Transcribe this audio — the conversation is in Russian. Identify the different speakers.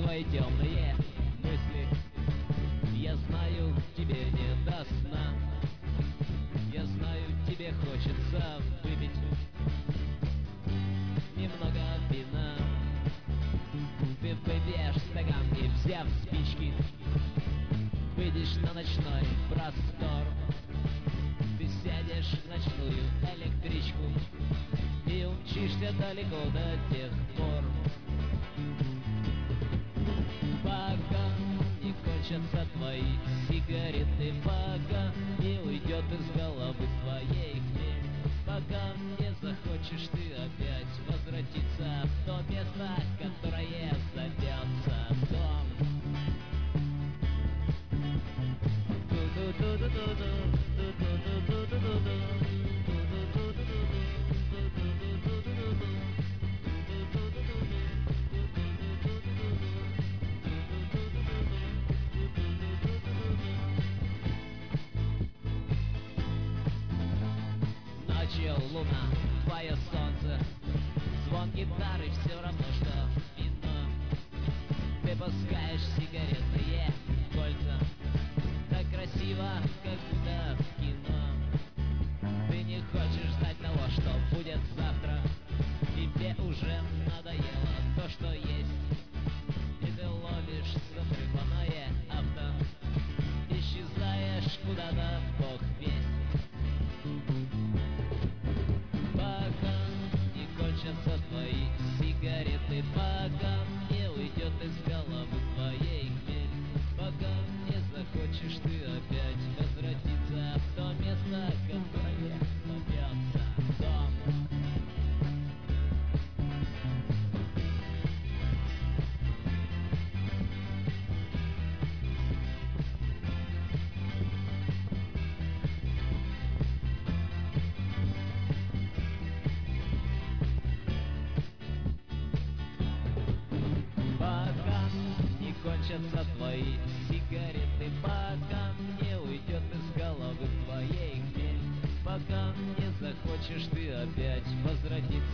Speaker 1: твои темные мысли. Я знаю, тебе не до сна. Я знаю, тебе хочется выпить немного вина. Ты выпьешь стакан и, взяв спички, выйдешь на ночной простор. Ты сядешь в ночную электричку и умчишься далеко до тех пор, пока не кончатся твои сигареты, пока не уйдет из головы твоей хмель, пока не захочешь ты опять возвратиться в то место, которое зовется дом. Ночью луна, твое солнце, звон гитары все равно, что вино. Ты пускаешь сигаретные кольца, так красиво, как будто в кино. Ты не хочешь ждать того, что будет завтра. Тебе уже надоело то, что есть, и ты ловишь затрепанное авто, исчезаешь куда-то, бог весть, пока не кончатся твои сигареты, пока не уйдет из головы твоей хмель, пока не захочешь ты опять возвратиться в то место, которое зовется дом. Пока не кончатся твои сигареты, пока не уйдет из головы твоей хмель, пока не захочешь ты опять возвратиться